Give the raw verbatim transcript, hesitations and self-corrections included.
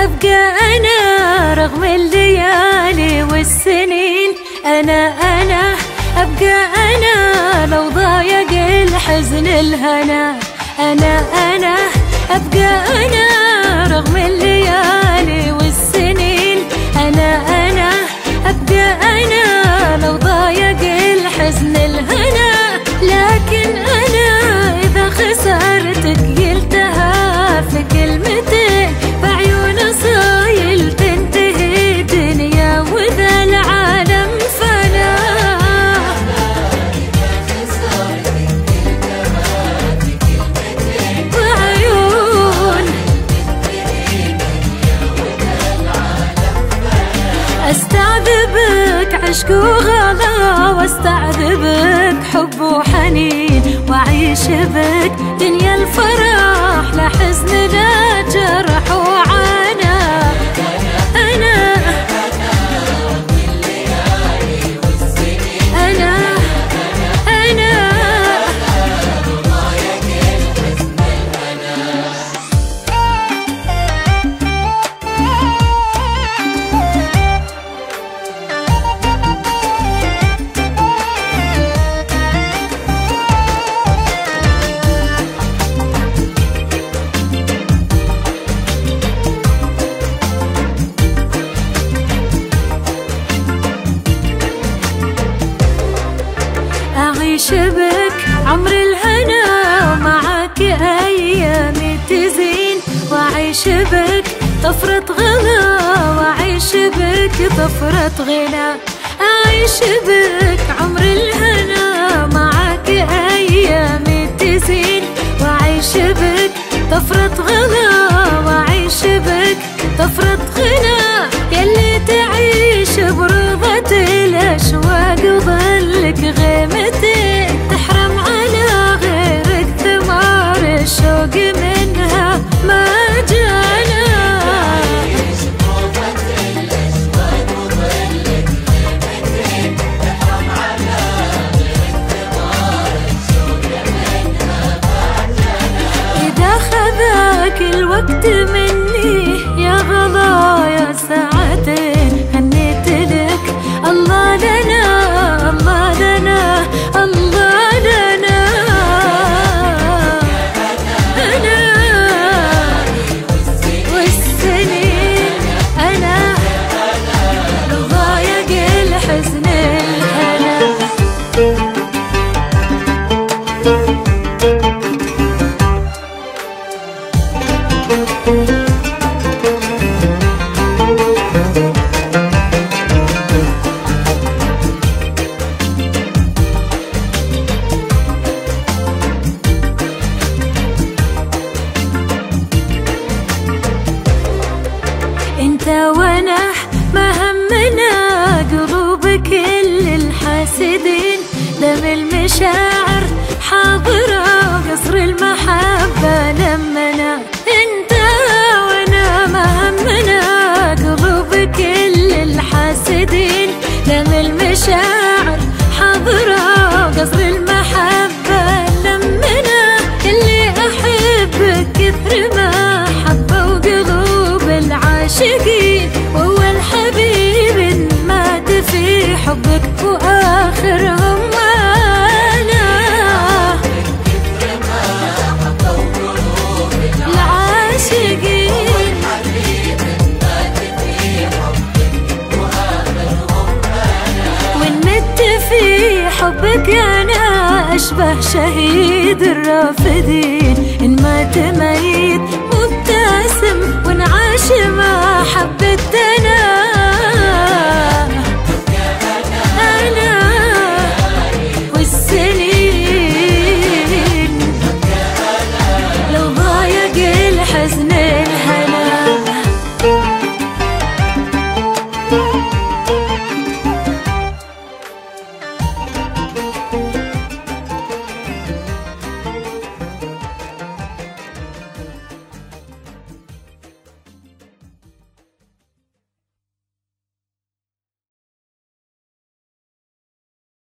أبقى أنا رغم الليالي والسنين. أنا أنا أبقى أنا لو ضايق الحزن الهنا. أنا أنا أبقى أنا رغم الليالي والسنين. أنا أنا أبقى أنا لو ضايق الحزن الهنا. لكن أنا إذا خسرتك قلتها في كلمتين، بعيون صايل تنتهي دنيا وذا العالم فنا. بعيون أستعذبك عشق وغلا، واستعذبك حب وحنين، وأعيش بك دنيا الفرح لا حزن لا جرح وعنا. أنا أنا أنا أعيش بك عمر الهنا، ومعك أيامي تزين، وأعيش بك طفرة غلا، وأعيش بك طفرة غنى. أعيش بك عمر الهنا، معك أيامي تزين، وأعيش بك طفرة غلا، وأعيش بك طفرة غنى. يلي تعيش برضة الأشواق وظلك غيمتي، تحرم على غيرك ثمار الشوق منها ما جانا. إذا خذاك الوقت مني يا غلا يا ساعتين، هنيت لك الله لنا الله لنا الله لنا. أنا والسنين أنا لو ضايق الحزن الهنا. انت وانا ما همنا قلوب كل الحاسدين، دم المشاعر حاضرة قصر المحبة لمنا. انت وانا ما همنا قلوب كل الحاسدين، دم المشاعر حاضرة قصر المحبة لمنا. اللي أحبك كثر ما حبه وقلوب العاشقين، وهو الحبيب مات في حبك وآخرهم أنا. العاشقين وإن مت في حبك أنا أشبه شهيد الرافدين. إن مات ميت مبتسم، وإن عاش ما حبيت أنا